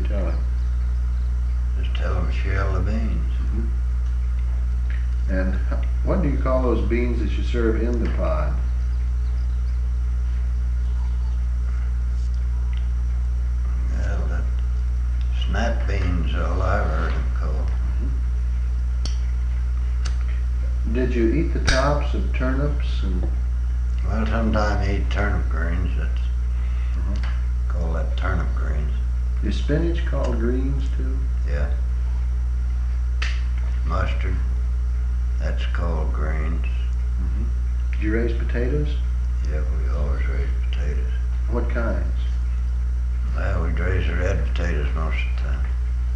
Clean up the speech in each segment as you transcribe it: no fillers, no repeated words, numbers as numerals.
tell him? Just tell him shell the beans. And what do you call those beans that you serve in the pod? Well, that snap beans, all I've heard them called. Did you eat the tops of turnips? And Well, sometimes I eat turnip greens. That's call that turnip greens. is spinach called greens too? Yeah. Mustard. That's called greens. Did you raise potatoes? Yeah, we always raise potatoes. What kinds? Well, we raise the red potatoes most of the time.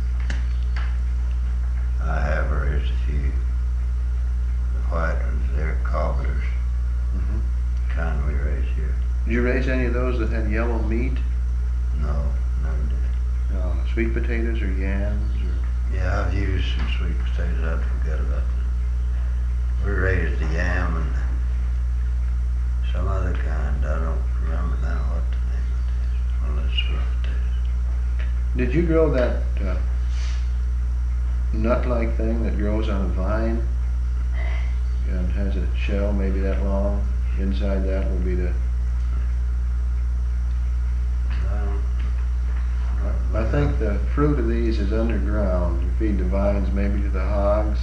I have raised a few. The white ones, they're cobblers. Kind we raise here. Did you raise any of those that had yellow meat? No, never did. Sweet potatoes or yams? Or Yeah, I've used some sweet potatoes. I'd forget about them. We raised the yam and some other kind. I don't remember now what the name of it is. One of those sweet potatoes. did you grow that nut-like thing that grows on a vine and has a shell maybe that long? Inside that will be the... I think the fruit of these is underground. You feed the vines maybe to the hogs.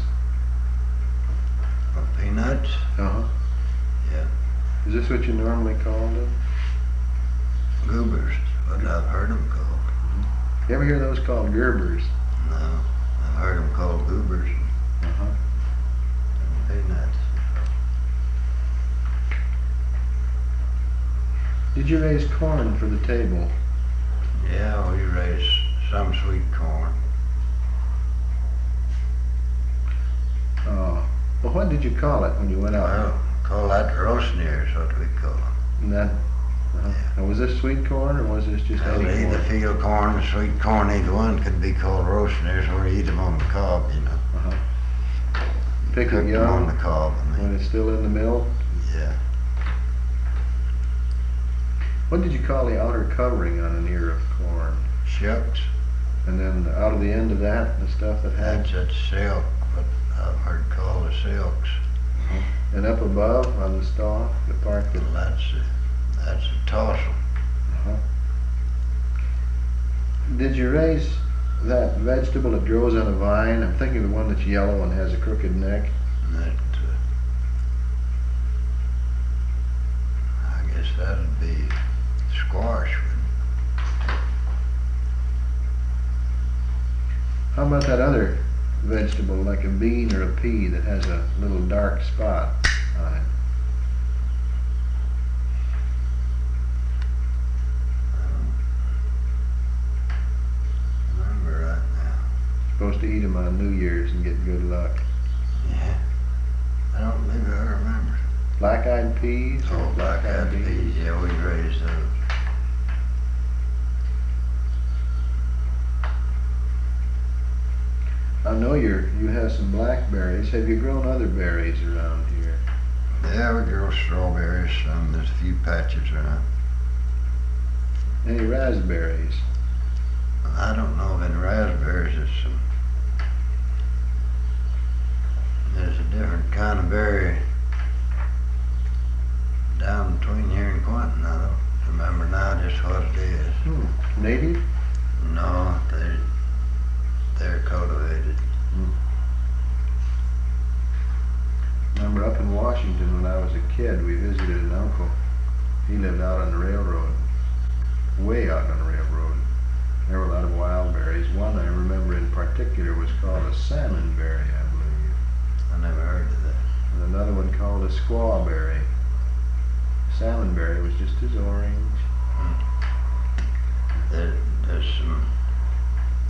Peanuts? Uh-huh. Yeah. Is this what you normally call them? Goobers, what I've heard them called. You ever hear those called Gerbers? No, I've heard them called goobers Uh-huh. and peanuts. Did you raise corn for the table? Yeah, we raise some sweet corn. Well, what did you call it when you went out? Well, call that roast nears, what we call them. And that, Now, was this sweet corn or was this just Well, any either corn? field corn or sweet corn, either one could be called roast nears, or you eat them on the cob, you know. Pick Cook it them on young the cob, I when mean. it's still in the mill? Yeah. What did you call the outer covering on an ear of corn? Shucks. And then out of the end of that, the stuff that That's had, that silk, what I've heard called the silks. and up above on the stalk, the part that... Well, that's a tassel. Did you raise that vegetable that grows on a vine? I'm thinking of the one that's yellow and has a crooked neck. And that, I guess that'd be squash. How about that other vegetable, like a bean or a pea, that has a little dark spot on it? I don't remember right now. Supposed to eat them on New Year's and get good luck. Yeah. I don't believe I remember. Black-eyed peas? or Oh, black-eyed peas. Yeah, we raised those. I know you have some blackberries. Have you grown other berries around here? Yeah, we grow strawberries. There's a few patches around. Any raspberries? I don't know of any raspberries. There's a different kind of berry down between here and Quentin. I don't remember now just what it is. Native? No, they're cultivated. Remember up in Washington when I was a kid, we visited an uncle. He lived out on the railroad, way out on the railroad. There were a lot of wild berries. One I remember in particular was called a salmonberry, I believe. I never heard of that. And another one called a squawberry. Salmonberry was just as orange. There's some